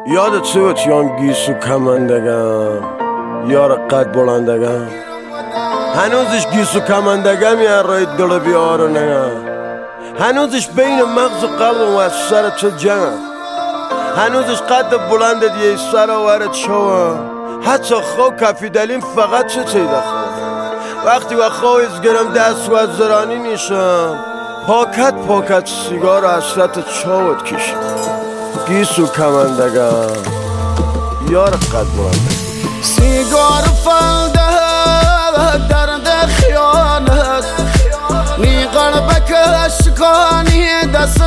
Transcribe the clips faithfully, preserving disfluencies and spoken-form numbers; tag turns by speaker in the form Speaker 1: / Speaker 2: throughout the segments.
Speaker 1: یادت چه چیان گیسو کمندگم یار قد بلندگم هنوزش گیسو کمندگم یار رای دل بیارو نگم هنوزش بین مغز و قلب و سر تو جنم هنوزش قد بلند دیه سر وره چوام حتی خواه کفی دلیم فقط چه چیده خواه وقتی و خواه ازگرم دست و از زرانی نیشم پاکت پاکت سیگار و حسرت چاوت کشم گیسو کمندگم یار قد بلندگم
Speaker 2: سیگار فلده درد خیانت نی قلبک اشکانی دست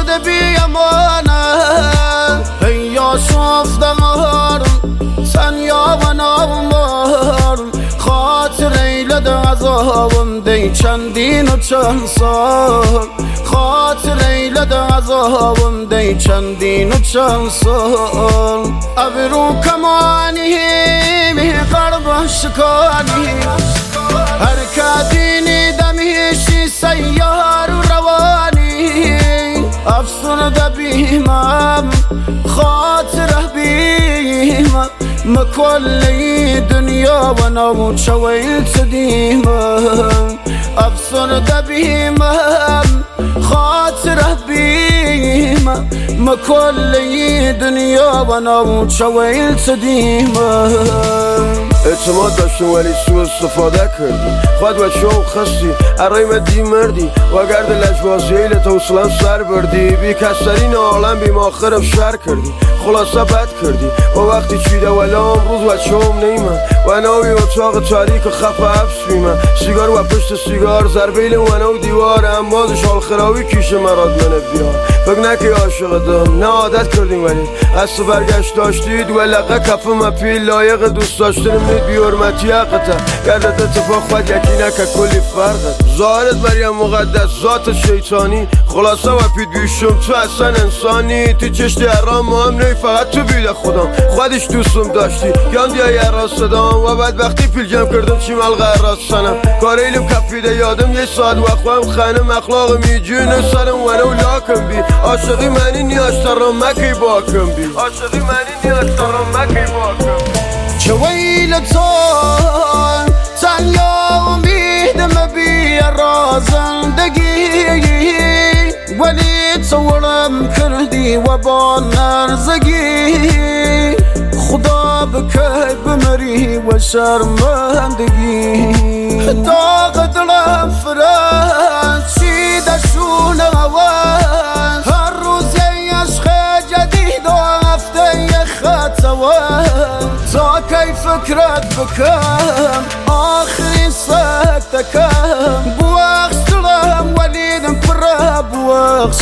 Speaker 2: بیامانه یا شفتم تنیا و نامارم خاطر ایلد عذابم دی چندین و چند سال خاطر ایلد عذابم دی چندین و چند سال ابرو کمانی می قلب شکانی حرکتی دمیشی سیار و روانی افسرده بیمم خاطره بیمم مکلی دنیا و نامو چویل تدیمم افسرده بیمم خاطره بیمم مکلی دنیا و نامو چویل تدیمم
Speaker 1: اعتماد داشتم ولی سو استفاده کردی خود و شو خستی ارای مدی مردی و گرد لجبازی ایلت حوصلم سر بردی بی کسرین عالم بی ماخرم شر کردی خلاصه بد کردی و وقتی چیده ولا امروز و چوم نیمم و ناوی اتاق تاریک و خف حبس بیمم سیگار و پشت سیگار زربیل و نو دیوار انبازش حال خراوی کیشه مراد منه بیار فکر نکی عاشق دم نه عادت کردیم ولی قصد برگشت داشتید و لقه کف مپیل لایق دوست داشتنم نید بی حرمتی حقتا گردت اتفاق خود یکی نکه کلی فرقت ظاهرت مریم مقدس ذات شیطانی خلاصه و پید بیشم تو اصلا انسانی تو چشت حرام مهم نی فقط تو بیده خودم خودش دوستم داشتی گم دیای راست دام و بدبختی پیل جمع کردم چی ملغه راست سنم کار ایلم کفیده یادم یه ساعت وقوام خانم اخلاق میجون سرم ونو لاکم بی عاشقی منی نیاز ترم مکی باکم بی عاشقی منی نیاز ترم مکی باکم
Speaker 2: چه ویل تو تنیا امیدم بی را زندگی ولی تصورم کردی و با نرزگی خدا بکی بمری و شرمندگی داغ دلم فرد چیده شونه هوان هر روز یه عشق جدید و هفته یه خطوان تا کی فکرت بکم آخری سکتکم بوخش دلم ولیدم پره بوخش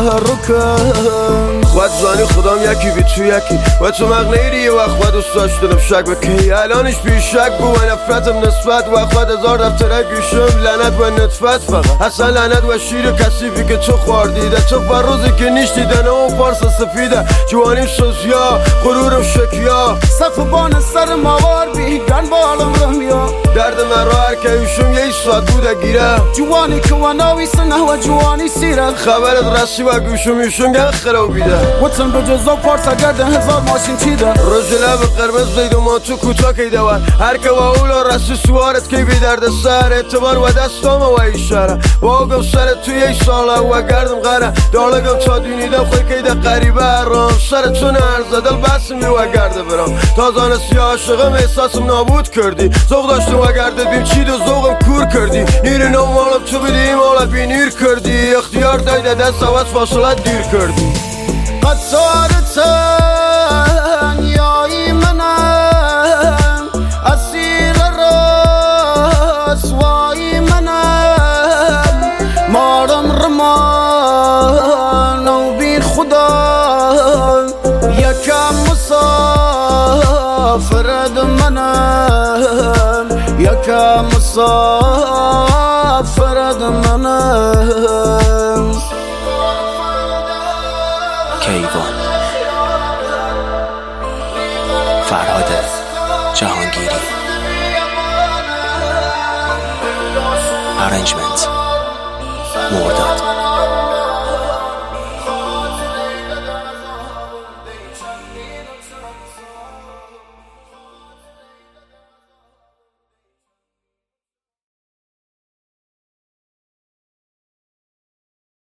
Speaker 2: گهرکم
Speaker 1: خود زانی خودم یکی بی تو یکی و تو مغنیری یه وقت و دوست داشتنم شک بکی الانش بی شک بو و نفرتم نسبت و خود هزار دفتره گوشم لعنت و نطفت فقط اصلا لعنت و شیر کسیفی که تو خوردیده تو بر روزی که نیش دیدن اون پارس سفیده جوانیم سوزیا غرورم شکیا
Speaker 2: صف بان سر موار بیگن بالم رمیا
Speaker 1: درد من را هر که ایشم یه ساعت بوده گیره
Speaker 2: جوانی که و ناوی سنه و جوانی سیره
Speaker 1: خبرت رسی و گوشم ایشم گه خراب بیده
Speaker 2: وطن به جزا پارس گرده هزار ماشین چیده
Speaker 1: رجله به قرمز زید و ما تو کوتا که دوار هر که و اولا رسی سوارت که بی درد سر اعتبار و دستام و ایشاره باگم سر تو یک ساله و گردم غره دالگم تا دینیدم خوی که ده قریبه رام سر تو نرزه دل بسم می و گرده برام تازانه سیاه عاشقم احساسم نابود کردی ذوق داشتم و گرده بیم چید و ذوقم کور کردی نیر نمالم تو بدیم حالا بی نیر کردی اختیار دایده دست و فاصلت دیر کردی
Speaker 2: قطارتن یای منم اسیر رسوای منم مارم رمان و بی خدا یکم مسافرد منم یکم مسافرد منم
Speaker 3: کیوان فرهاد جهانگیری ارنجمنت مرداد